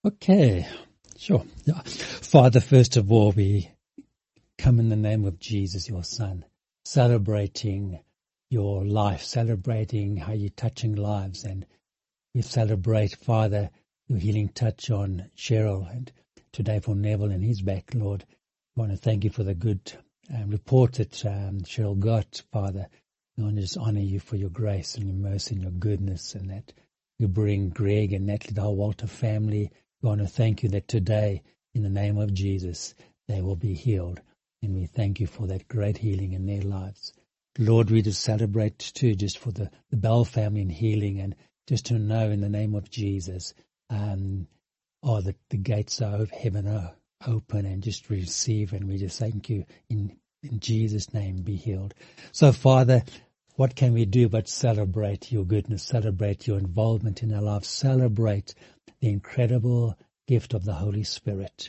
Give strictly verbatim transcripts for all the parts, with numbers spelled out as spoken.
Okay, sure. Yeah. Father, first of all, we come in the name of Jesus, your Son, celebrating your life, celebrating how you're touching lives. And we celebrate, Father, your healing touch on Cheryl and today for Neville and his back, Lord. I want to thank you for the good um, report that um, Cheryl got, Father. I want to just honor you for your grace and your mercy and your goodness, and that you bring Greg and Natalie, the whole Walter family. We want to thank you that today, in the name of Jesus, they will be healed. And we thank you for that great healing in their lives. Lord, we just celebrate too, just for the, the Bell family and healing, and just to know in the name of Jesus, um, oh, that the gates of heaven are open, and just receive. And we just thank you in, in Jesus' name, be healed. So, Father, what can we do but celebrate your goodness, celebrate your involvement in our lives, celebrate the incredible gift of the Holy Spirit,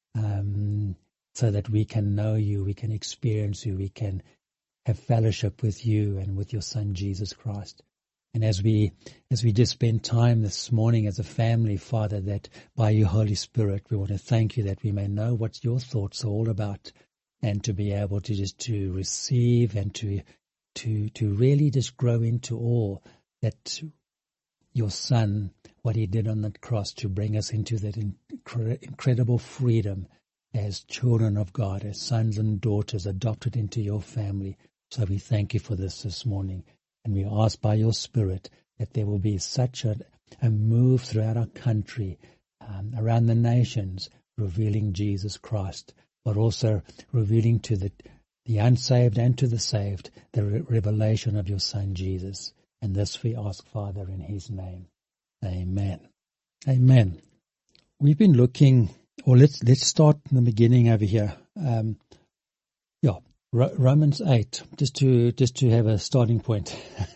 um, so that we can know you, we can experience you, we can have fellowship with you and with your Son, Jesus Christ. And as we as we just spend time this morning as a family, Father, that by your Holy Spirit, we want to thank you that we may know what your thoughts are all about, and to be able to just to receive and to to to really just grow into all that your Son, what he did on the cross to bring us into that incre- incredible freedom as children of God, as sons and daughters adopted into your family. So we thank you for this this morning. And we ask by your Spirit that there will be such a, a move throughout our country, um, around the nations, revealing Jesus Christ, but also revealing to the, the unsaved and to the saved the re- revelation of your Son, Jesus. And this we ask, Father, in his name. Amen. Amen. We've been looking, or let's let's start in the beginning over here. Um, yeah, Ro- Romans eight, just to just to have a starting point.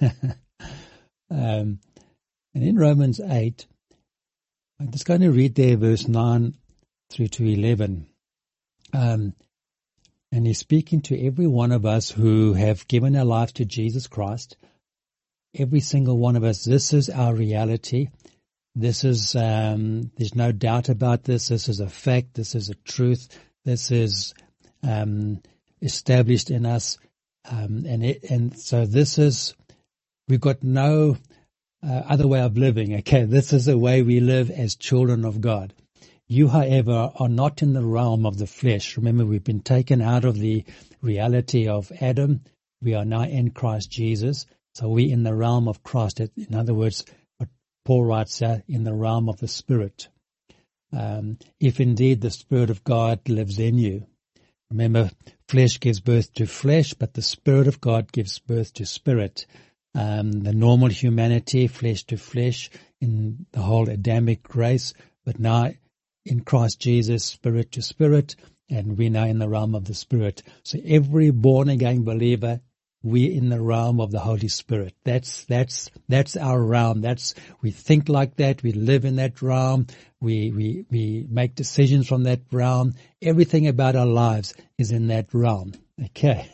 um, and in Romans eight, I'm just going to read there verse nine through to eleven. Um, and he's speaking to every one of us who have given our life to Jesus Christ. Every single one of us, this is our reality. This is, um, there's no doubt about this. This is a fact. This is a truth. This is um, established in us. Um, and it, and so this is, we've got no uh, other way of living, okay? This is the way we live as children of God. You, however, are not in the realm of the flesh. Remember, we've been taken out of the reality of Adam. We are now in Christ Jesus. So we're in the realm of Christ. In other words, what Paul writes here, in the realm of the Spirit. Um, if indeed the Spirit of God lives in you. Remember, flesh gives birth to flesh, but the Spirit of God gives birth to spirit. Um, the normal humanity, flesh to flesh, in the whole Adamic race, but now in Christ Jesus, spirit to spirit, and we're now in the realm of the Spirit. So every born-again believer, we're in the realm of the Holy Spirit. That's that's that's our realm. That's we think like that. We live in that realm. We we we make decisions from that realm. Everything about our lives is in that realm. Okay.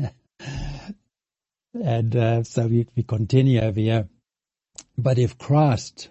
and uh, so we we continue over here. But if Christ,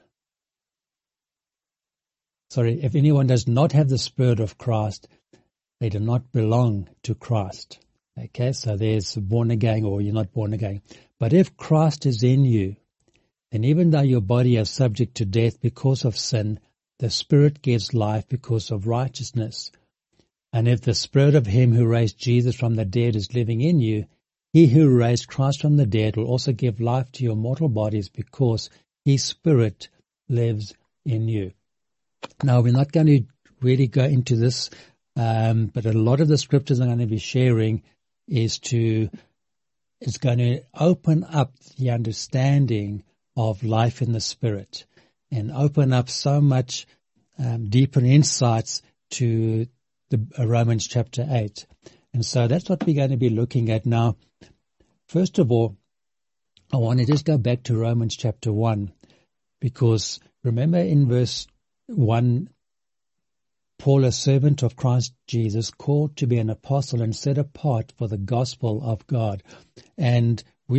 sorry, if anyone does not have the Spirit of Christ, they do not belong to Christ. Okay, so there's born again, or you're not born again. But if Christ is in you, then even though your body is subject to death because of sin, the Spirit gives life because of righteousness. And if the Spirit of him who raised Jesus from the dead is living in you, he who raised Christ from the dead will also give life to your mortal bodies because his Spirit lives in you. Now, we're not going to really go into this, um, but a lot of the scriptures I'm going to be sharing is to, is going to open up the understanding of life in the Spirit and open up so much um, deeper insights to the uh, Romans chapter eight. And so that's what we're going to be looking at now. First of all, I want to just go back to Romans chapter one, because remember in verse one, Paul, a servant of Christ Jesus, called to be an apostle and set apart for the gospel of God. And we,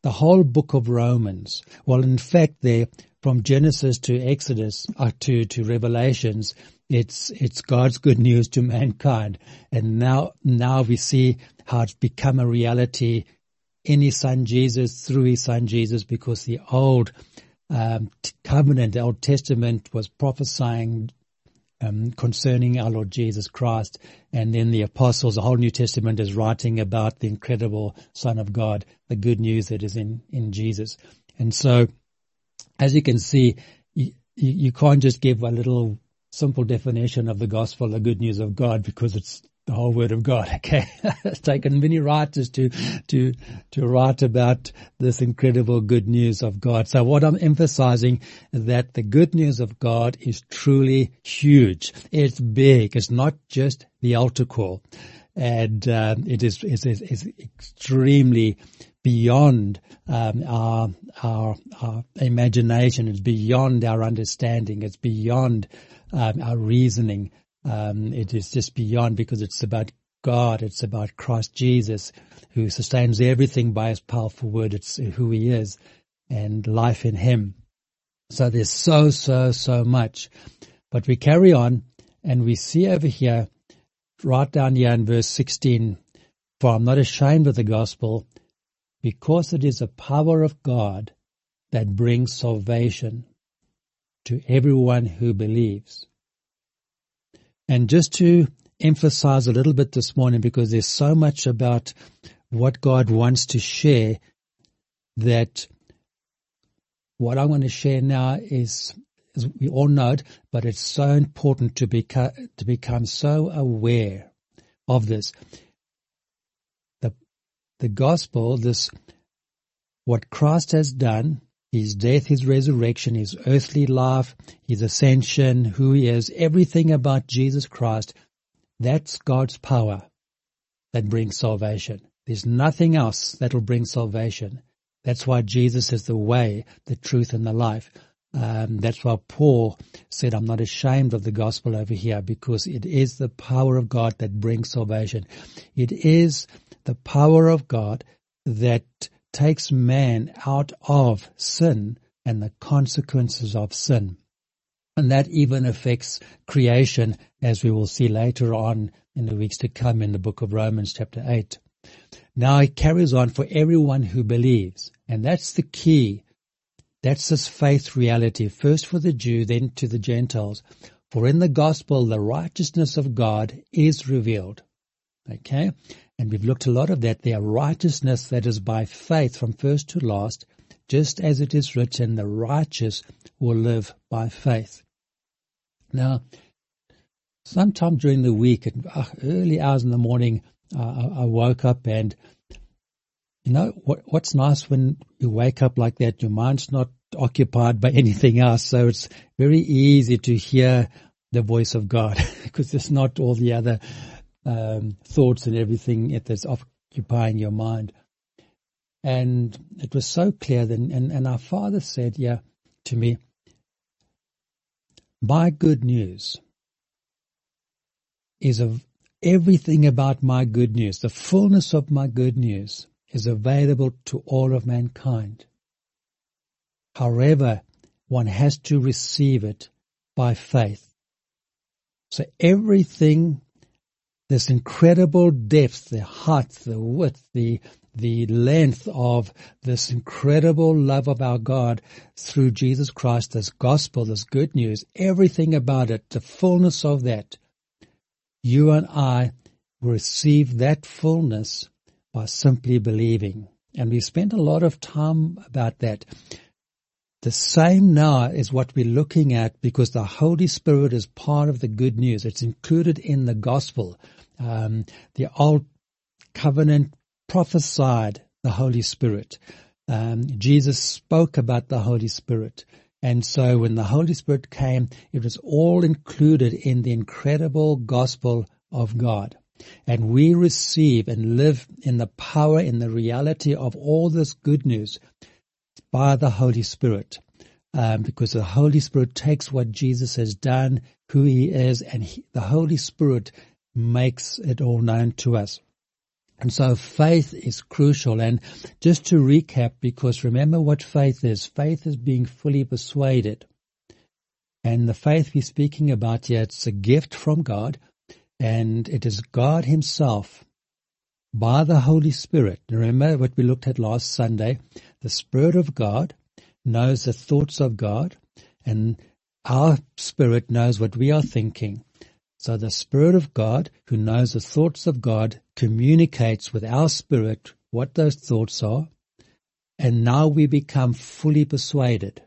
the whole book of Romans, well, in fact, there from Genesis to Exodus uh, to to Revelations, it's it's God's good news to mankind, and now now we see how it's become a reality in His Son Jesus, through His Son Jesus, because the old um, covenant, the Old Testament, was prophesying Um, concerning our Lord Jesus Christ, and then the apostles, the whole New Testament is writing about the incredible Son of God, the good news that is in, in Jesus. And so, as you can see, you, you can't just give a little simple definition of the gospel, the good news of God, because it's the whole word of God, okay? It's taken many writers to, to, to write about this incredible good news of God. So what I'm emphasizing is that the good news of God is truly huge. It's big. It's not just the altar call. And, um, it is, is, is, is extremely beyond, um, our, our, our imagination. It's beyond our understanding. It's beyond, um, our reasoning. Um, it is just beyond, because it's about God. It's about Christ Jesus, who sustains everything by His powerful word. It's who He is, and life in Him. So there's so, so, so much. But we carry on, and we see over here, right down here in verse sixteen, for I'm not ashamed of the gospel, because it is the power of God that brings salvation to everyone who believes. And just to emphasize a little bit this morning, because there's so much about what God wants to share, that what I'm going to share now is, is we all know it, but it's so important to become, to become so aware of this. The, the gospel, this, what Christ has done, His death, His resurrection, His earthly life, His ascension, who He is, everything about Jesus Christ, that's God's power that brings salvation. There's nothing else that will bring salvation. That's why Jesus is the way, the truth, and the life. Um, that's why Paul said, I'm not ashamed of the gospel over here, because it is the power of God that brings salvation. It is the power of God that takes man out of sin and the consequences of sin. And that even affects creation, as we will see later on in the weeks to come in the book of Romans chapter eight. Now it carries on, for everyone who believes. And that's the key. That's this faith reality, first for the Jew, then to the Gentiles. For in the gospel, the righteousness of God is revealed. Okay? And we've looked a lot of that there. Righteousness that is by faith from first to last, just as it is written, the righteous will live by faith. Now, sometime during the week, at early hours in the morning, uh, I woke up, and you know what, what's nice when you wake up like that, your mind's not occupied by anything else, so it's very easy to hear the voice of God, because there's not all the other Um, thoughts and everything that's occupying your mind. And it was so clear then, and, and our Father said, yeah, to me, my good news is of everything about my good news. The fullness of my good news is available to all of mankind. However, one has to receive it by faith. So everything, this incredible depth, the height, the width, the the length of this incredible love of our God through Jesus Christ, this gospel, this good news, everything about it, the fullness of that, you and I receive that fullness by simply believing. And we spent a lot of time about that. The same now is what we're looking at, because the Holy Spirit is part of the good news. It's included in the gospel. Um, the Old Covenant prophesied the Holy Spirit. Um, Jesus spoke about the Holy Spirit. And so when the Holy Spirit came, it was all included in the incredible gospel of God. And we receive and live in the power, in the reality of all this good news by the Holy Spirit. Um, because the Holy Spirit takes what Jesus has done, who He is, and he, the Holy Spirit makes it all known to us. And so faith is crucial. And just to recap, because remember what faith is. Faith is being fully persuaded. And the faith we're speaking about here, it's a gift from God. And it is God himself, by the Holy Spirit. Remember what we looked at last Sunday. The Spirit of God knows the thoughts of God. And our spirit knows what we are thinking. So the Spirit of God, who knows the thoughts of God, communicates with our spirit what those thoughts are. And now we become fully persuaded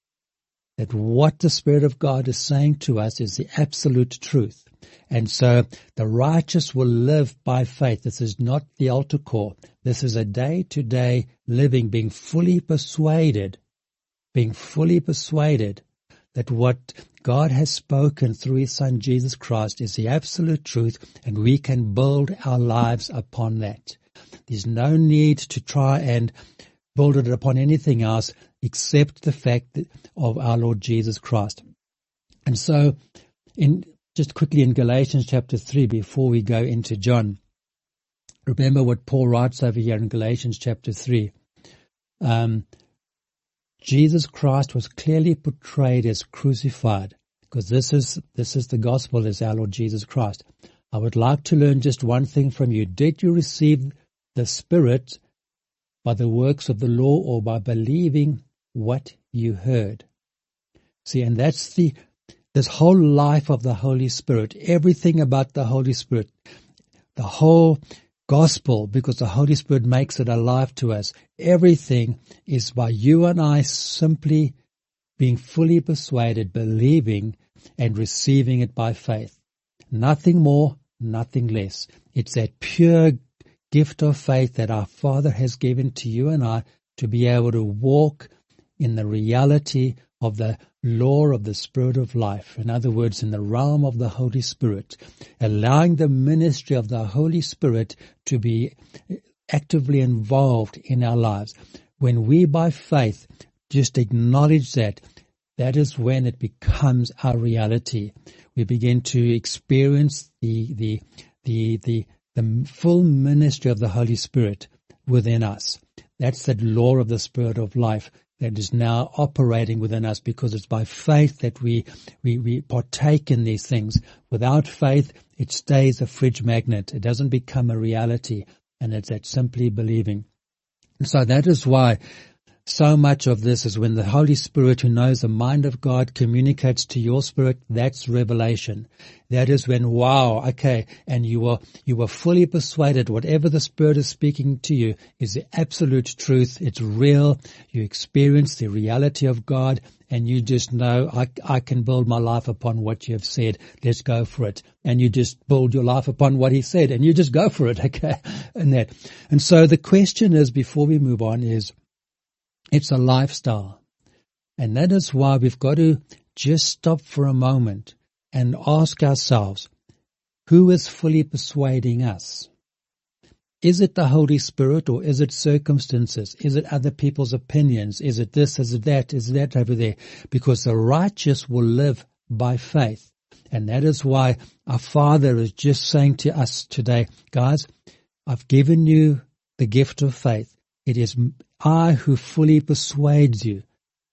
that what the Spirit of God is saying to us is the absolute truth. And so the righteous will live by faith. This is not the altar call. This is a day-to-day living, being fully persuaded, being fully persuaded that what God has spoken through his Son Jesus Christ is the absolute truth, and we can build our lives upon that. There's no need to try and build it upon anything else except the fact of our Lord Jesus Christ. And so, in just quickly in Galatians chapter three, before we go into John, remember what Paul writes over here in Galatians chapter three. Um, Jesus Christ was clearly portrayed as crucified, because this is this is the gospel, is our Lord Jesus Christ. I would like to learn just one thing from you. Did you receive the Spirit by the works of the law or by believing what you heard? See, and that's the this whole life of the Holy Spirit, everything about the Holy Spirit, the whole gospel, because the Holy Spirit makes it alive to us. Everything is by you and I simply being fully persuaded, believing, and receiving it by faith. Nothing more, nothing less. It's that pure gift of faith that our Father has given to you and I to be able to walk in the reality of the law of the Spirit of life. In other words, in the realm of the Holy Spirit, allowing the ministry of the Holy Spirit to be actively involved in our lives. When we, by faith, just acknowledge that, that is when it becomes our reality. We begin to experience the the the the, the full ministry of the Holy Spirit within us. That's that law of the Spirit of life that is now operating within us, because it's by faith that we, we, we partake in these things. Without faith, it stays a fridge magnet. It doesn't become a reality, and it's that simply believing. And so that is why so much of this is when the Holy Spirit, who knows the mind of God, communicates to your spirit. That's revelation. That is when, wow, okay, and you are you are fully persuaded whatever the Spirit is speaking to you is the absolute truth. It's real. You experience the reality of God, and you just know, I, I can build my life upon what you have said. Let's go for it. And you just build your life upon what he said, and you just go for it, okay? And that. And so the question is, before we move on, is, it's a lifestyle. And that is why we've got to just stop for a moment and ask ourselves, who is fully persuading us? Is it the Holy Spirit, or is it circumstances? Is it other people's opinions? Is it this? Is it that? Is it that over there? Because the righteous will live by faith. And that is why our Father is just saying to us today, guys, I've given you the gift of faith. It is I who fully persuades you.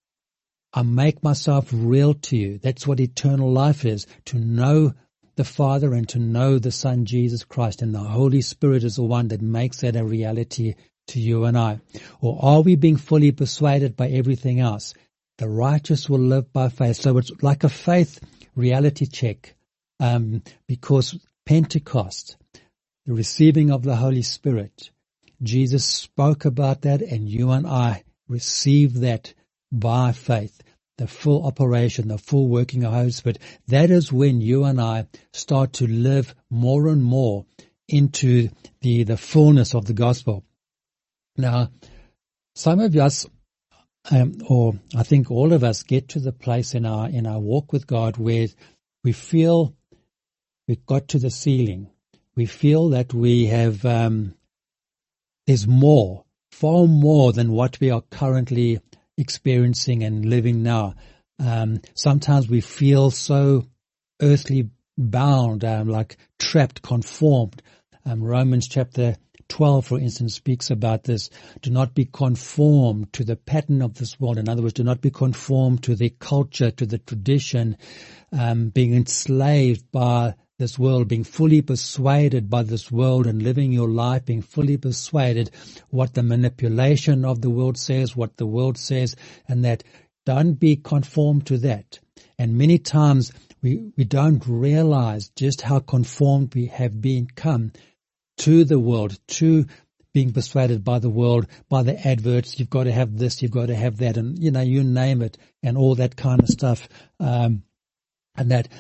I make myself real to you. That's what eternal life is, to know the Father and to know the Son, Jesus Christ. And the Holy Spirit is the one that makes that a reality to you and I. Or are we being fully persuaded by everything else? The righteous will live by faith. So it's like a faith reality check, um, because Pentecost, the receiving of the Holy Spirit, Jesus spoke about that, and you and I receive that by faith. The full operation, the full working of the Holy Spirit. That is when you and I start to live more and more into the, the fullness of the gospel. Now, some of us, um, or I think all of us, get to the place in our in our walk with God where we feel we've got to the ceiling. We feel that we have um, there's more, far more than what we are currently experiencing and living now. Um, sometimes we feel so earthly bound, um, like trapped, conformed. Um, Romans chapter twelve, for instance, speaks about this. Do not be conformed to the pattern of this world. In other words, do not be conformed to the culture, to the tradition, um, being enslaved by this world, being fully persuaded by this world and living your life, being fully persuaded what the manipulation of the world says, what the world says, and that don't be conformed to that. And many times we, we don't realize just how conformed we have become to the world, to being persuaded by the world, by the adverts. You've got to have this, you've got to have that, and you know, you name it, and all that kind of stuff. Um, and that,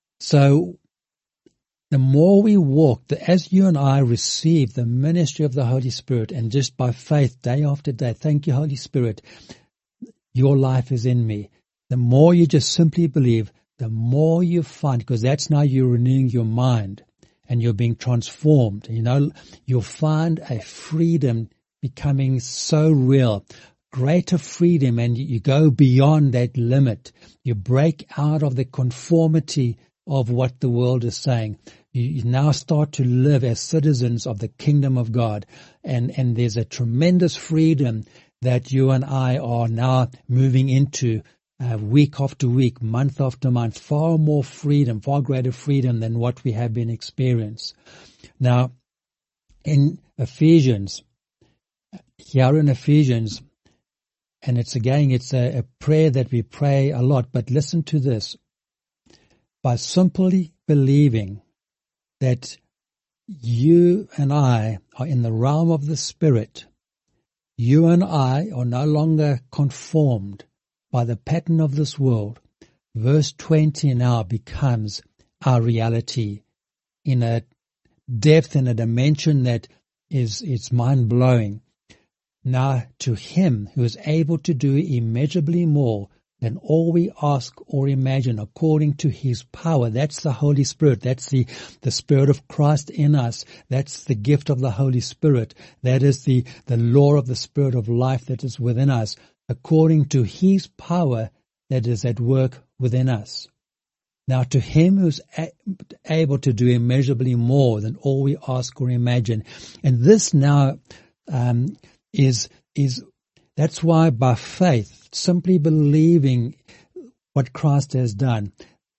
so the more we walk, the, as you and I receive the ministry of the Holy Spirit, and just by faith, day after day, thank you, Holy Spirit, your life is in me. The more you just simply believe, the more you find, because that's now you're renewing your mind and you're being transformed. You know, you'll find a freedom becoming so real, greater freedom, and you go beyond that limit. You break out of the conformity of what the world is saying. You, you now start to live as citizens of the kingdom of God, and, and there's a tremendous freedom that you and I are now moving into uh, week after week, month after month, far more freedom, far greater freedom than what we have been experiencing. Now, in Ephesians, here in Ephesians, and it's again, it's a, a prayer that we pray a lot, but listen to this. By simply believing that you and I are in the realm of the Spirit, you and I are no longer conformed by the pattern of this world. Verse twenty now becomes our reality in a depth and a dimension that is it's mind-blowing. Now to Him who is able to do immeasurably more than all we ask or imagine, according to His power. That's the Holy Spirit. That's the, the Spirit of Christ in us. That's the gift of the Holy Spirit. That is the, the law of the Spirit of life that is within us, according to His power that is at work within us. Now to Him who's a- able to do immeasurably more than all we ask or imagine. And this now um, is is that's why by faith, simply believing what Christ has done,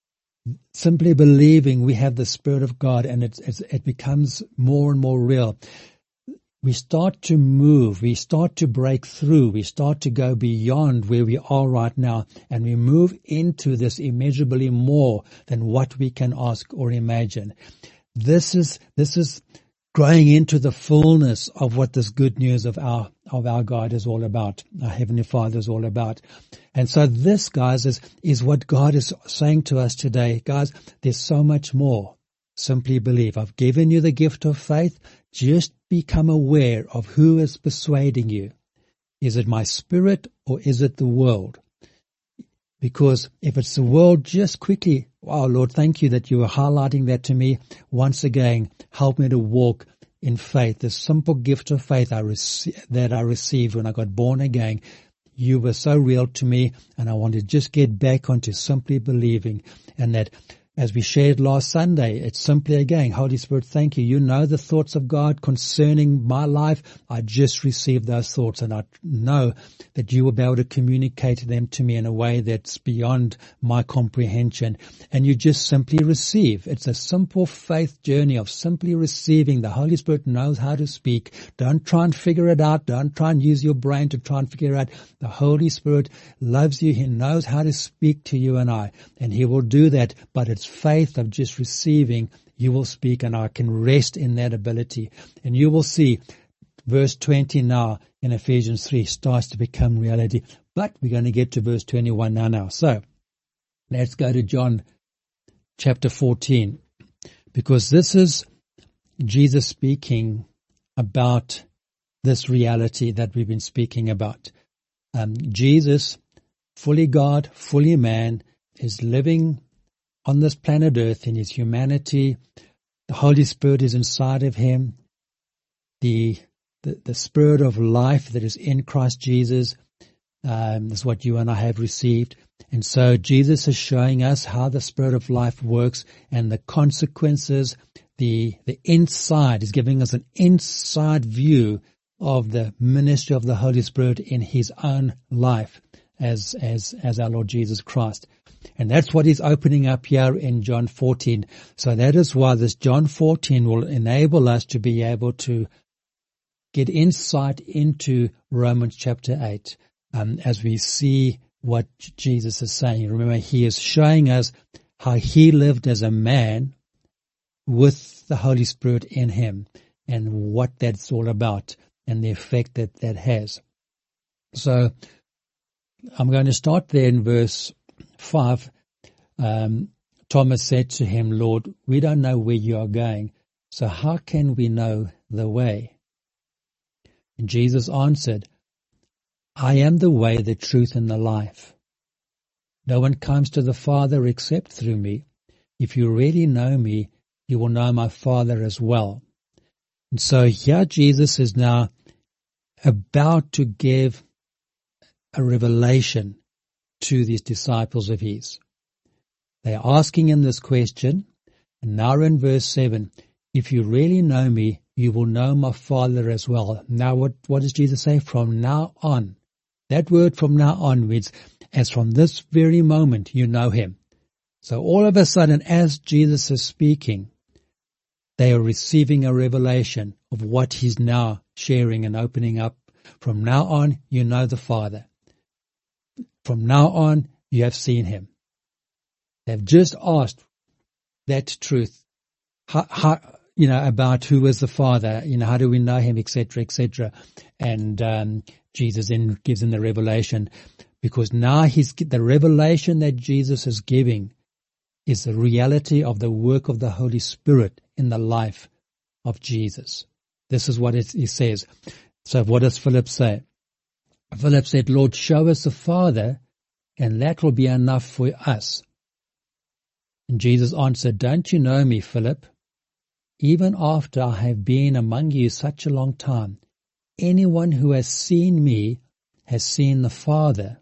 simply believing we have the Spirit of God, and it, it, it becomes more and more real. We start to move, we start to break through, we start to go beyond where we are right now, and we move into this immeasurably more than what we can ask or imagine. This is, this is growing into the fullness of what this good news of our of our God is all about, our Heavenly Father is all about. And so this, guys, is, is what God is saying to us today. Guys, there's so much more. Simply believe. I've given you the gift of faith. Just become aware of who is persuading you. Is it my Spirit or is it the world? Because if it's the world, just quickly, wow, Lord, thank you that you are highlighting that to me. Once again, help me to walk in faith, the simple gift of faith I rec- that I received when I got born again. You were so real to me, and I want to just get back onto simply believing. And that, as we shared last Sunday, it's simply again, Holy Spirit, thank you. You know the thoughts of God concerning my life. I just received those thoughts, and I know that you will be able to communicate them to me in a way that's beyond my comprehension. And you just simply receive. It's a simple faith journey of simply receiving. The Holy Spirit knows how to speak. Don't try and figure it out. Don't try and use your brain to try and figure it out. The Holy Spirit loves you. He knows how to speak to you and I, and He will do that. But it's faith of just receiving. You will speak, and I can rest in that ability. And you will see verse twenty now in Ephesians three starts to become reality. But we're going to get to verse twenty-one now. now. So let's go to John chapter fourteen, because this is Jesus speaking about this reality that we've been speaking about. Um, Jesus, fully God, fully man, is living on this planet Earth in His humanity. The Holy Spirit is inside of Him. The, the, the Spirit of life that is in Christ Jesus Um, this is what you and I have received. And so Jesus is showing us how the Spirit of life works and the consequences, the the inside. He's giving us an inside view of the ministry of the Holy Spirit in his own life as as as our Lord Jesus Christ. And that's what he's opening up here in John fourteen. So that is why this John fourteen will enable us to be able to get insight into Romans chapter eight, um, as we see what Jesus is saying. Remember, he is showing us how he lived as a man with the Holy Spirit in him and what that's all about and the effect that that has. So I'm going to start there in verse five. Um, Thomas said to him, Lord, we don't know where you are going, so how can we know the way? And Jesus answered, I am the way, the truth, and the life. No one comes to the Father except through me. If you really know me, you will know my Father as well. And so here Jesus is now about to give a revelation to these disciples of his. They are asking him this question, and now in verse seven, if you really know me, you will know my Father as well. Now what, what does Jesus say? From now on. That word from now on means as from this very moment you know him. So all of a sudden, as Jesus is speaking, they are receiving a revelation of what he's now sharing and opening up. From now on, you know the Father. From now on, you have seen him. They've just asked that truth, how, how, you know, about who is the Father, you know, how do we know him, et cetera, et cetera. And um, Jesus then gives them the revelation, because now he's, the revelation that Jesus is giving is the reality of the work of the Holy Spirit in the life of Jesus. This is what it, he says. So what does Philip say? Philip said, Lord, show us the Father, and that will be enough for us. And Jesus answered, don't you know me, Philip? Even after I have been among you such a long time, anyone who has seen me has seen the Father.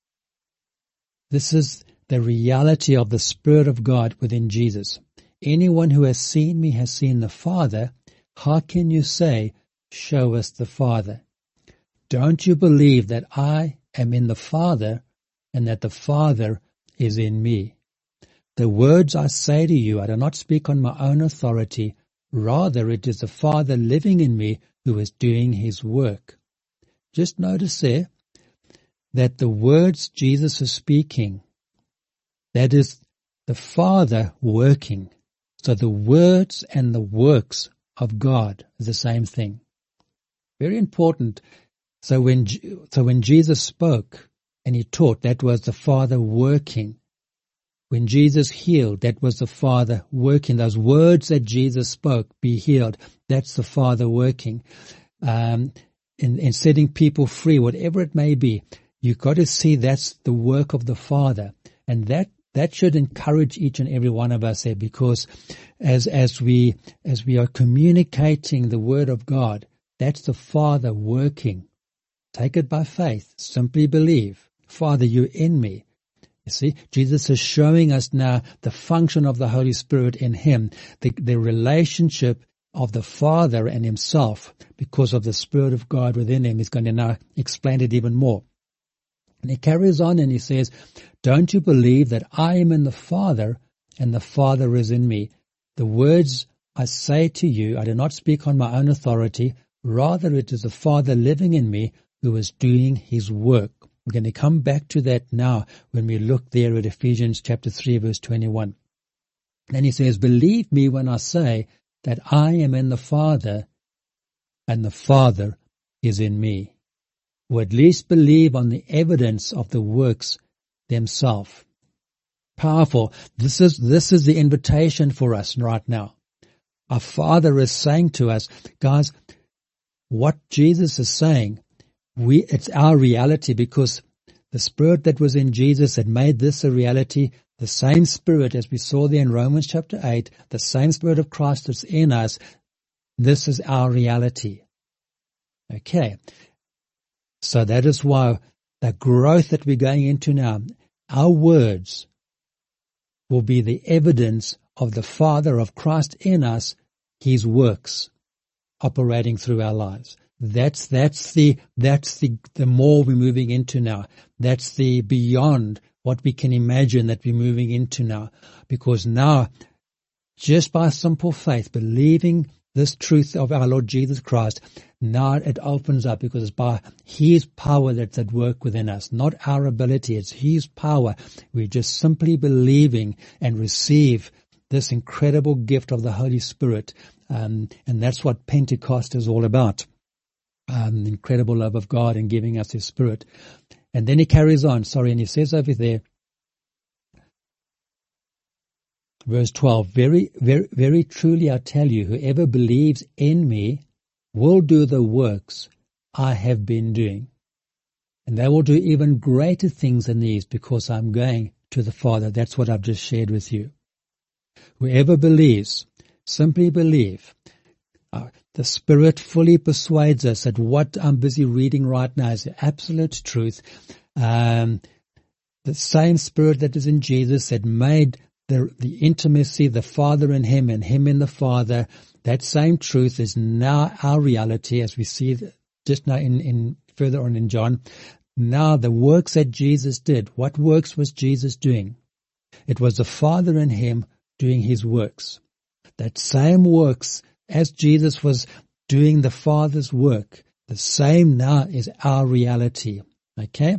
This is the reality of the Spirit of God within Jesus. Anyone who has seen me has seen the Father. How can you say, show us the Father? Don't you believe that I am in the Father and that the Father is in me? The words I say to you, I do not speak on my own authority. Rather, it is the Father living in me who is doing his work. Just notice there that the words Jesus is speaking, that is the Father working. So the words and the works of God is the same thing. Very important. So when, so when Jesus spoke and he taught, that was the Father working. When Jesus healed, that was the Father working. Those words that Jesus spoke, be healed, that's the Father working. Um, in, in setting people free, whatever it may be, you've got to see that's the work of the Father. And that, that should encourage each and every one of us there, because as, as we, as we are communicating the Word of God, that's the Father working. Take it by faith. Simply believe. Father, you're in me. You see, Jesus is showing us now the function of the Holy Spirit in him, the, the relationship of the Father and himself, because of the Spirit of God within him. He's going to now explain it even more. And he carries on and he says, don't you believe that I am in the Father and the Father is in me? The words I say to you, I do not speak on my own authority. Rather, it is the Father living in me who is doing his work. We're going to come back to that now when we look there at Ephesians chapter three, verse twenty-one. Then he says, believe me when I say that I am in the Father and the Father is in me. Or at least believe on the evidence of the works themselves. Powerful. This is, this is the invitation for us right now. Our Father is saying to us, guys, what Jesus is saying, We, it's our reality, because the Spirit that was in Jesus that made this a reality, the same Spirit as we saw there in Romans chapter eight, the same Spirit of Christ that's in us, this is our reality. Okay. So that is why the growth that we're going into now, our words will be the evidence of the Father, of Christ in us, His works operating through our lives. That's, that's the, that's the, the more we're moving into now. That's the beyond what we can imagine that we're moving into now. Because now, just by simple faith, believing this truth of our Lord Jesus Christ, now it opens up, because it's by His power that's at work within us, not our ability. It's His power. We're just simply believing and receive this incredible gift of the Holy Spirit. Um, and that's what Pentecost is all about. Um, the incredible love of God and giving us His Spirit. And then he carries on, sorry, and he says over there, verse twelve, very, very, very truly I tell you, whoever believes in me will do the works I have been doing. And they will do even greater things than these, because I'm going to the Father. That's what I've just shared with you. Whoever believes, simply believe. Uh, the Spirit fully persuades us that what I'm busy reading right now is the absolute truth. Um, the same Spirit that is in Jesus that made the, the intimacy, the Father in Him and Him in the Father, that same truth is now our reality, as we see just now in, in further on in John. Now the works that Jesus did, what works was Jesus doing? It was the Father in Him doing His works. That same works, as Jesus was doing the Father's work, the same now is our reality. Okay?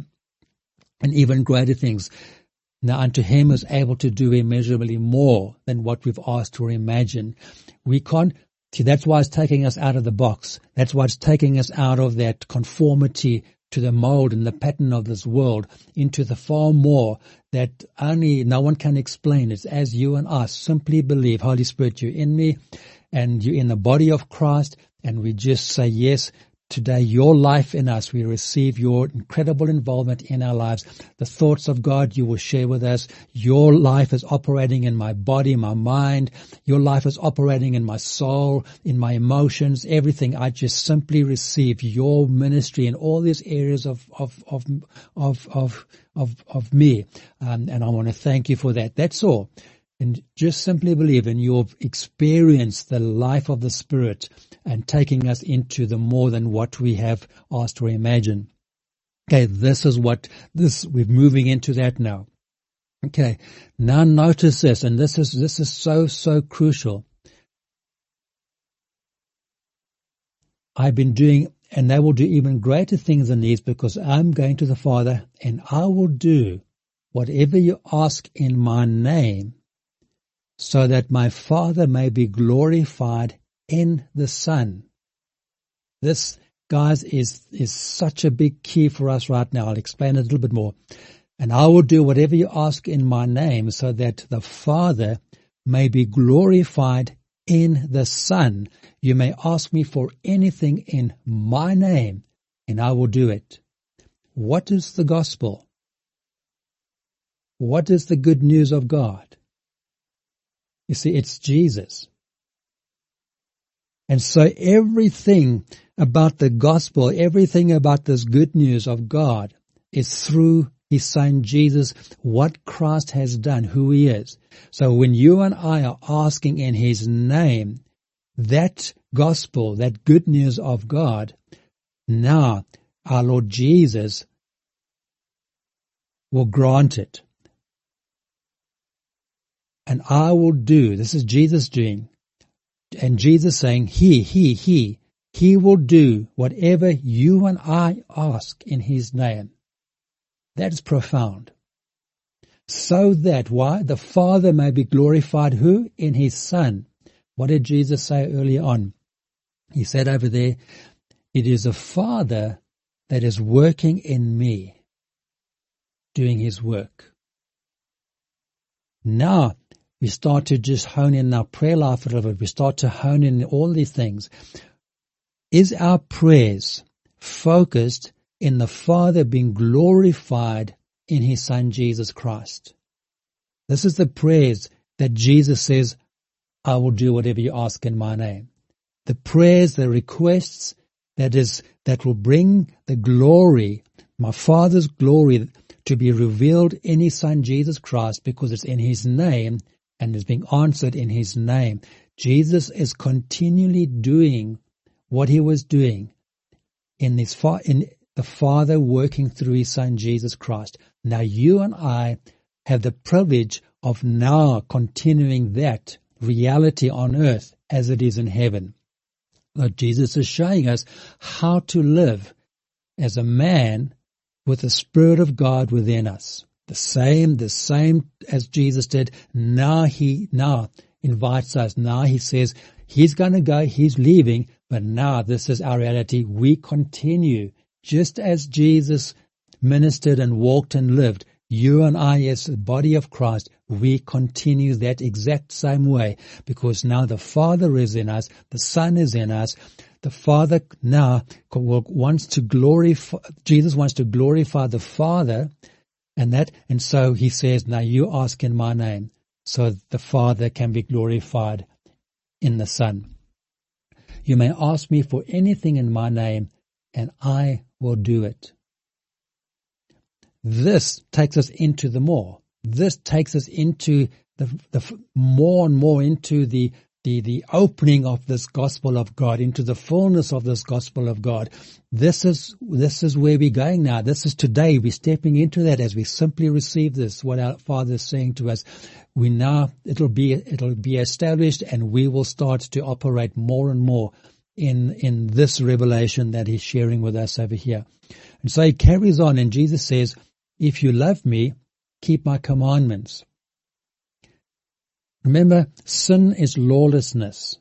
And even greater things. Now unto Him is able to do immeasurably more than what we've asked or imagined. We can't, see, that's why it's taking us out of the box. That's why it's taking us out of that conformity to the mold and the pattern of this world into the far more that only no one can explain. It's as you and I simply believe, Holy Spirit, you're in me and you're in the body of Christ, and we just say, yes, today your life in us, we receive your incredible involvement in our lives. The thoughts of God you will share with us. Your life is operating in my body, my mind. Your life is operating in my soul, in my emotions, everything. I just simply receive your ministry in all these areas of of of of of of, of me. Um, and I want to thank you for that. That's all. And just simply believe, and you'll experience the life of the Spirit and taking us into the more than what we have asked or imagined. Okay, this is what, this, we're moving into that now. Okay, now notice this, and this is, this is so, so crucial. I've been doing, and they will do even greater things than these, because I'm going to the Father, and I will do whatever you ask in my name, so that my Father may be glorified in the Son. This, guys, is, is such a big key for us right now. I'll explain it a little bit more. And I will do whatever you ask in my name, so that the Father may be glorified in the Son. You may ask me for anything in my name, and I will do it. What is the gospel? What is the good news of God? You see, it's Jesus. And so everything about the gospel, everything about this good news of God is through His Son Jesus, what Christ has done, who He is. So when you and I are asking in His name, that gospel, that good news of God, now our Lord Jesus will grant it. And I will do, this is Jesus doing, and Jesus saying, He, He, He, He will do whatever you and I ask in His name. That is profound. So that, why? The Father may be glorified, who? In His Son. What did Jesus say earlier on? He said over there, it is the Father that is working in me, doing His work. Now, we start to just hone in our prayer life a little bit. We start to hone in all these things. Is our prayers focused in the Father being glorified in His Son, Jesus Christ? This is the prayers that Jesus says, I will do whatever you ask in my name. The prayers, the requests that is, that will bring the glory, my Father's glory to be revealed in his Son, Jesus Christ, because it's in his name and is being answered in his name. Jesus is continually doing what he was doing in this fa- in the Father working through his Son, Jesus Christ. Now you and I have the privilege of now continuing that reality on earth as it is in heaven. But Jesus is showing us how to live as a man with the Spirit of God within us. The same, the same as Jesus did. Now he, now invites us. Now he says he's going to go, he's leaving, but now this is our reality. We continue just as Jesus ministered and walked and lived. You and I, as the body of Christ, we continue that exact same way, because now the Father is in us, the Son is in us. The Father now wants to glorify, Jesus wants to glorify the Father, and that, and so he says, now you ask in my name, so the Father can be glorified in the Son. You may ask me for anything in my name, and I will do it. This takes us into the more. This takes us into the, the more and more into the, the, the opening of this gospel of God, into the fullness of this gospel of God. This is, this is where we're going now. This is today. We're stepping into that as we simply receive this, what our Father is saying to us. We now, it'll be, it'll be established, and we will start to operate more and more in, in this revelation that he's sharing with us over here. And so he carries on, and Jesus says, if you love me, keep my commandments. Remember, sin is lawlessness.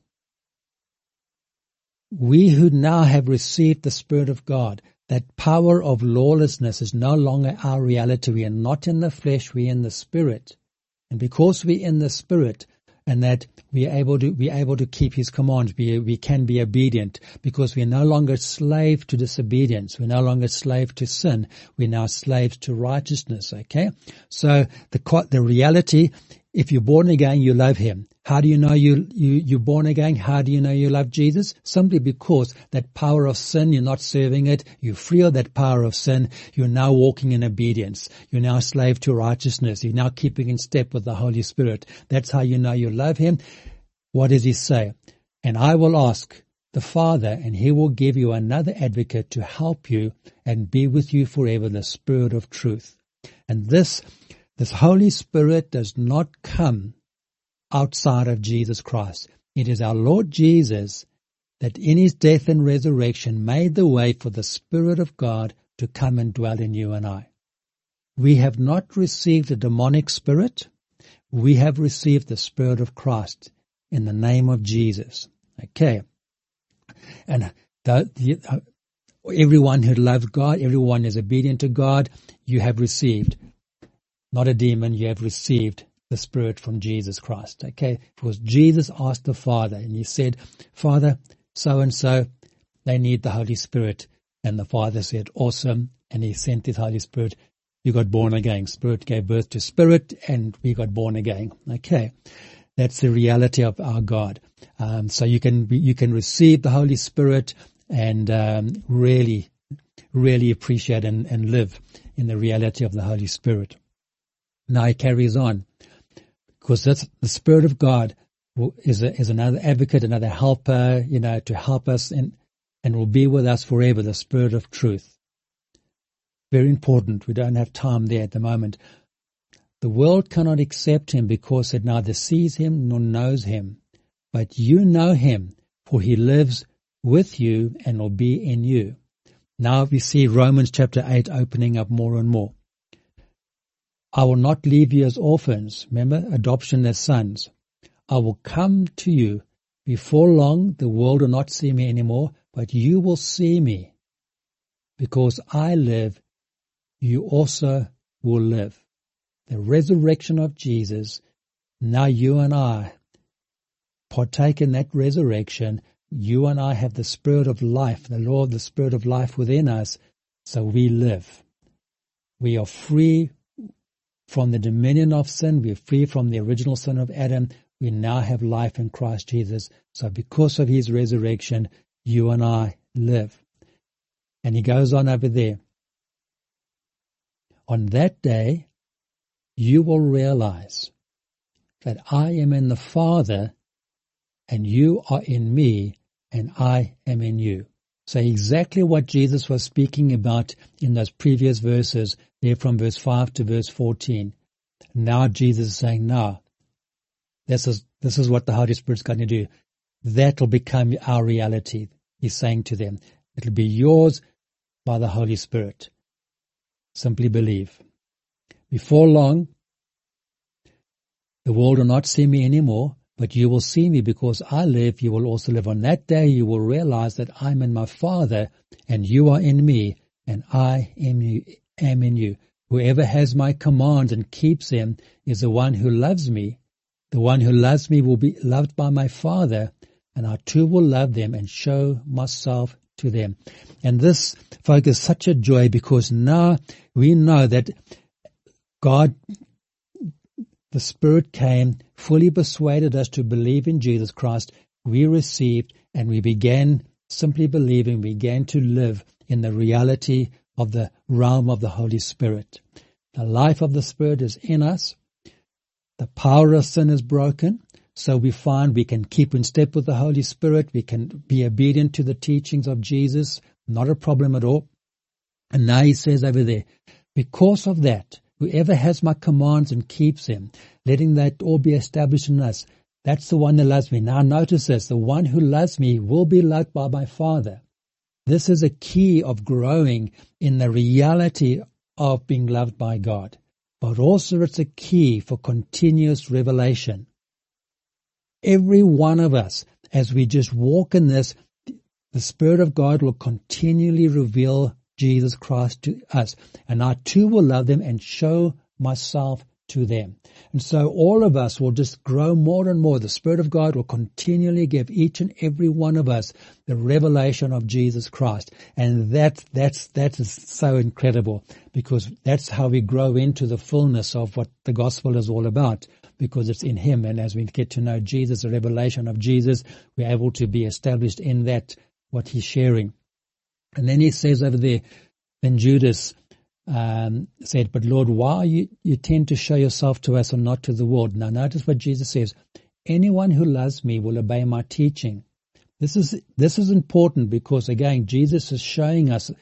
We who now have received the Spirit of God, that power of lawlessness is no longer our reality. We are not in the flesh, we are in the Spirit. And because we're in the Spirit, and that we are able to, we are able to keep his commands, we, we can be obedient, because we are no longer slave to disobedience. We're no longer slave to sin. We're now slaves to righteousness, okay? So the, the reality, if you're born again, you love him. How do you know you, you, you're born again? How do you know you love Jesus? Simply because that power of sin, you're not serving it. You're free of that power of sin. You're now walking in obedience. You're now a slave to righteousness. You're now keeping in step with the Holy Spirit. That's how you know you love him. What does he say? And I will ask the Father, and he will give you another advocate to help you and be with you forever, the Spirit of truth. And this, this Holy Spirit does not come outside of Jesus Christ. It is our Lord Jesus that in his death and resurrection made the way for the Spirit of God to come and dwell in you and I. We have not received a demonic spirit. We have received the Spirit of Christ in the name of Jesus. Okay. And the, the, uh, everyone who loves God, everyone is obedient to God, you have received, not a demon, you have received the Spirit from Jesus Christ. Okay, because Jesus asked the Father, and he said, Father, so-and-so, they need the Holy Spirit. And the Father said, awesome, and he sent his Holy Spirit. You got born again. Spirit gave birth to Spirit, and we got born again. Okay, that's the reality of our God. Um, so you can you can receive the Holy Spirit and um, really, really appreciate and, and live in the reality of the Holy Spirit. Now he carries on. Because that's the Spirit of God is a, is another advocate, another helper, you know, to help us and, and will be with us forever, the Spirit of truth. Very important. We don't have time there at the moment. The world cannot accept him because it neither sees him nor knows him. But you know him, for he lives with you and will be in you. Now we see Romans chapter eight opening up more and more. I will not leave you as orphans. Remember, adoption as sons. I will come to you. Before long, the world will not see me anymore, but you will see me. Because I live, you also will live. The resurrection of Jesus, now you and I partake in that resurrection. You and I have the Spirit of life, the Lord, the Spirit of life within us, so we live. We are free from the dominion of sin. We're free from the original sin of Adam. We now have life in Christ Jesus. So because of his resurrection, you and I live. And he goes on over there. On that day, you will realize that I am in the Father, and you are in me, and I am in you. So exactly what Jesus was speaking about in those previous verses, there from verse five to verse fourteen. Now Jesus is saying, no, this is, this is what the Holy Spirit's going to do. That will become our reality. He's saying to them, it'll be yours by the Holy Spirit. Simply believe. Before long, the world will not see me anymore, but you will see me because I live, you will also live. On that day you will realize that I'm in my Father, and you are in me, and I am, you, am in you. Whoever has my commands and keeps them is the one who loves me. The one who loves me will be loved by my Father, and I too will love them and show myself to them. And this, folks, is such a joy, because now we know that God, the Spirit came, fully persuaded us to believe in Jesus Christ. We received, and we began simply believing, began to live in the reality of the realm of the Holy Spirit. The life of the Spirit is in us. The power of sin is broken. So we find we can keep in step with the Holy Spirit. We can be obedient to the teachings of Jesus. Not a problem at all. And now he says over there, because of that, whoever has my commands and keeps them, letting that all be established in us, that's the one that loves me. Now notice this, the one who loves me will be loved by my Father. This is a key of growing in the reality of being loved by God. But also it's a key for continuous revelation. Every one of us, as we just walk in this, the Spirit of God will continually reveal Jesus Christ to us. And I too will love them and show myself to them. And so all of us will just grow more and more. The Spirit of God will continually give each and every one of us the revelation of Jesus Christ. And that, that's, that is so incredible, because that's how we grow into the fullness of what the gospel is all about, because it's in Him. And as we get to know Jesus, the revelation of Jesus, we're able to be established in that, what He's sharing. And then He says over there, then Judas um, said, but Lord, why you, you tend to show yourself to us and not to the world? Now notice what Jesus says, anyone who loves me will obey my teaching. This is, this is important, because again, Jesus is showing us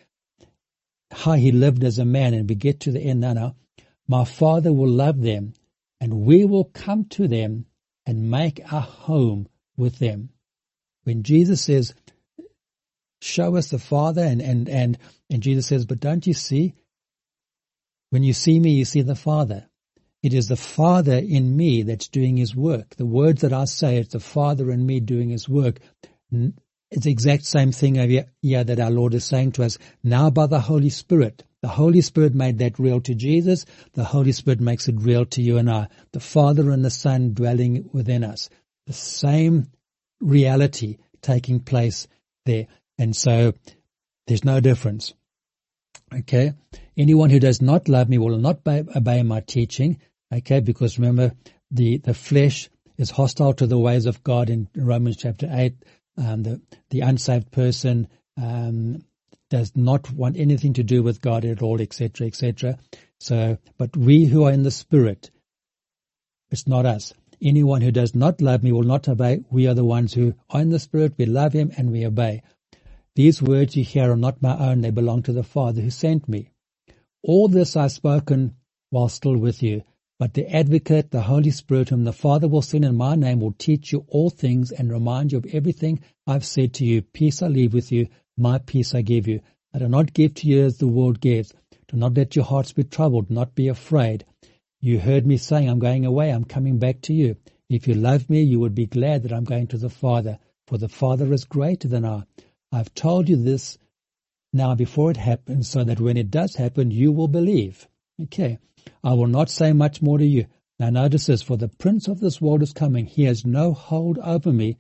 how He lived as a man, and we get to the end now. now my Father will love them, and we will come to them and make our home with them. When Jesus says, show us the Father, and, and, and, and Jesus says, but don't you see? When you see me, you see the Father. It is the Father in me that's doing His work. The words that I say, it's the Father in me doing His work. It's the exact same thing over here that our Lord is saying to us, now by the Holy Spirit. The Holy Spirit made that real to Jesus. The Holy Spirit makes it real to you and I. The Father and the Son dwelling within us. The same reality taking place there. And so there's no difference. Okay? Anyone who does not love me will not obey my teaching. Okay? Because remember, the, the flesh is hostile to the ways of God in Romans chapter eight. Um, the, the unsaved person um, does not want anything to do with God at all, et cetera, et cetera. So, but we who are in the Spirit, it's not us. Anyone who does not love me will not obey. We are the ones who are in the Spirit. We love Him and we obey. These words you hear are not my own. They belong to the Father who sent me. All this I've spoken while still with you. But the Advocate, the Holy Spirit, whom the Father will send in my name, will teach you all things and remind you of everything I've said to you. Peace I leave with you. My peace I give you. I do not give to you as the world gives. Do not let your hearts be troubled. Not be afraid. You heard me saying, I'm going away. I'm coming back to you. If you love me, you would be glad that I'm going to the Father. For the Father is greater than I. I've told you this now before it happens, so that when it does happen, you will believe. Okay. I will not say much more to you. Now notice this, for the prince of this world is coming. He has no hold over me,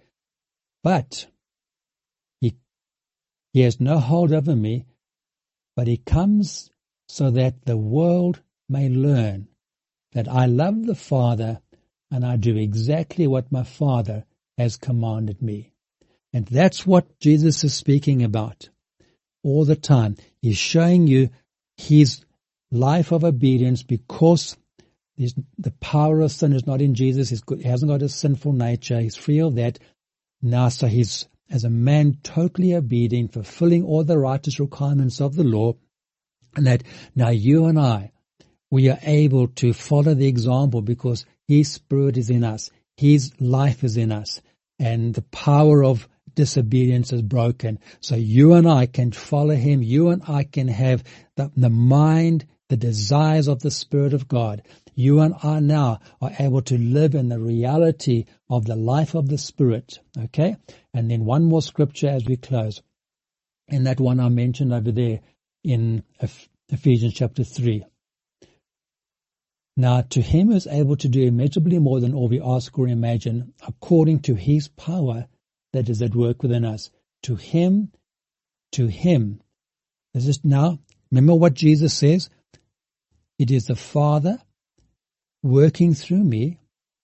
but he, he has no hold over me, but he comes so that the world may learn that I love the Father and I do exactly what my Father has commanded me. And that's what Jesus is speaking about all the time. He's showing you His life of obedience, because the power of sin is not in Jesus. He's good, he hasn't got a sinful nature. He's free of that. Now, so he's, as a man, totally obedient, fulfilling all the righteous requirements of the law. And that now you and I, we are able to follow the example because his spirit is in us. His life is in us. And the power of disobedience is broken. So you and I can follow him. You and I can have the, the mind, the desires of the Spirit of God. You and I now are able to live in the reality of the life of the Spirit. Okay? And then one more scripture as we close. And that one I mentioned over there in Ephesians chapter three. Now, to him who is able to do immeasurably more than all we ask or imagine, according to his power that is at work within us. To him, to him. This is now, remember what Jesus says? It is the Father working through me,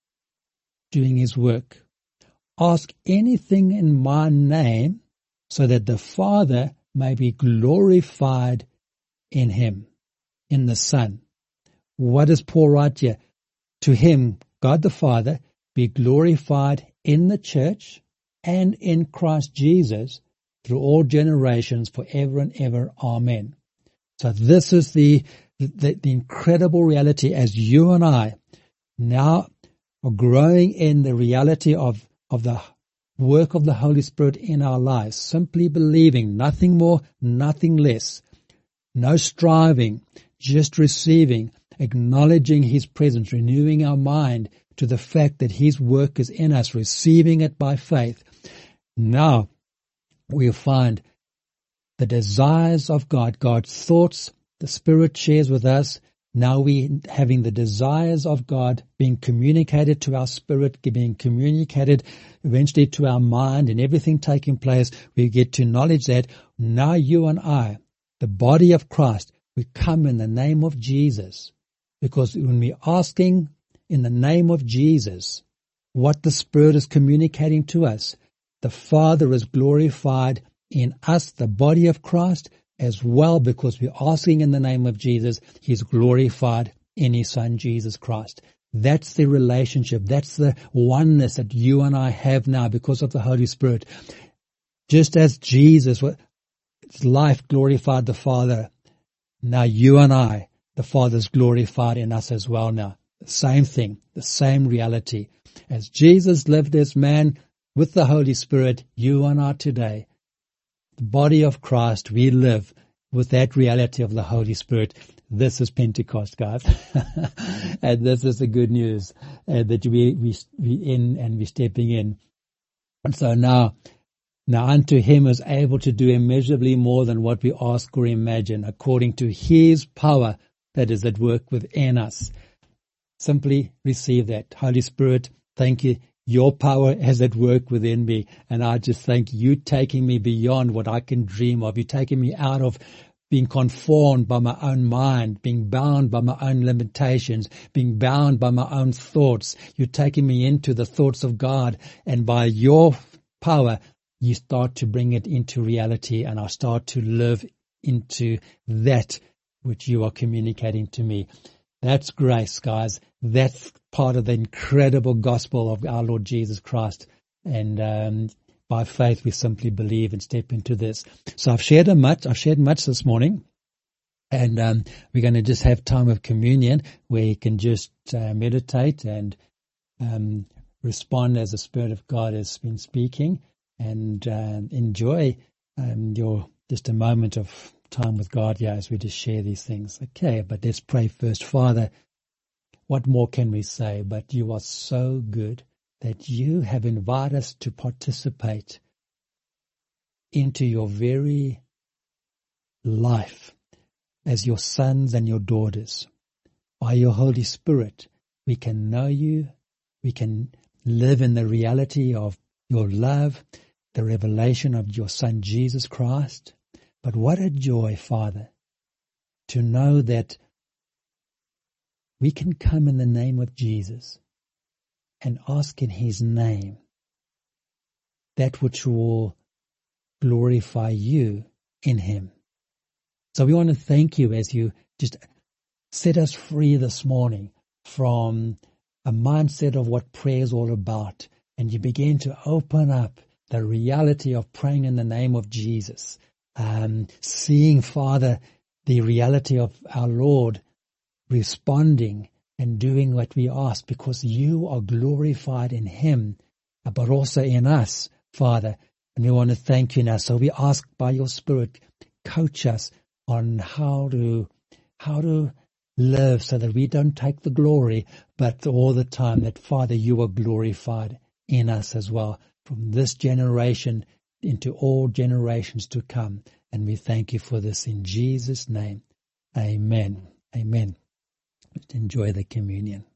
doing his work. Ask anything in my name, so that the Father may be glorified in him, in the Son. What does Paul write here? To him, God the Father, be glorified in the church and in Christ Jesus through all generations forever and ever. Amen. So this is the, the, the incredible reality as you and I now are growing in the reality of, of the work of the Holy Spirit in our lives, simply believing, nothing more, nothing less, no striving, just receiving, acknowledging his presence, renewing our mind to the fact that his work is in us, receiving it by faith. Now we'll find the desires of God, God's thoughts, the Spirit shares with us. Now we having the desires of God being communicated to our spirit, being communicated eventually to our mind, and everything taking place. We get to acknowledge that now you and I, the body of Christ, we come in the name of Jesus. Because when we're asking in the name of Jesus what the Spirit is communicating to us, the Father is glorified in us, the body of Christ, as well, because we're asking in the name of Jesus. He's glorified in his Son, Jesus Christ. That's the relationship. That's the oneness that you and I have now because of the Holy Spirit. Just as Jesus, his life glorified the Father, now you and I, the Father's glorified in us as well now. The same thing, the same reality. As Jesus lived as man with the Holy Spirit, you and I today, the body of Christ, we live with that reality of the Holy Spirit. This is Pentecost, guys. And this is the good news uh, that we, we, we in and we're stepping in. And so now, now unto him is able to do immeasurably more than what we ask or imagine, according to his power that is at work within us. Simply receive that. Holy Spirit, thank you. Your power is at work within me. And I just thank you taking me beyond what I can dream of. You're taking me out of being conformed by my own mind, being bound by my own limitations, being bound by my own thoughts. You're taking me into the thoughts of God. And by your power, you start to bring it into reality. And I start to live into that which you are communicating to me. That's grace, guys. That's part of the incredible gospel of our Lord Jesus Christ. And um, by faith, we simply believe and step into this. So I've shared a much. I've shared much this morning, and um, we're going to just have time of communion where you can just uh, meditate and um, respond as the Spirit of God has been speaking, and uh, enjoy um, your just a moment of time with God, yeah, as we just share these things. Okay, but let's pray first. Father, what more can we say? But you are so good that you have invited us to participate into your very life as your sons and your daughters. By your Holy Spirit, we can know you. We can live in the reality of your love, the revelation of your Son, Jesus Christ. But what a joy, Father, to know that we can come in the name of Jesus and ask in his name that which will glorify you in him. So we want to thank you as you just set us free this morning from a mindset of what prayer is all about, and you begin to open up the reality of praying in the name of Jesus, um, seeing, Father, the reality of our Lord responding and doing what we ask, because you are glorified in him, but also in us, Father. And we want to thank you now. So we ask by your Spirit, coach us on how to, how to live so that we don't take the glory, but all the time that, Father, you are glorified in us as well, from this generation into all generations to come. And we thank you for this in Jesus' name. Amen. Amen. Enjoy the communion.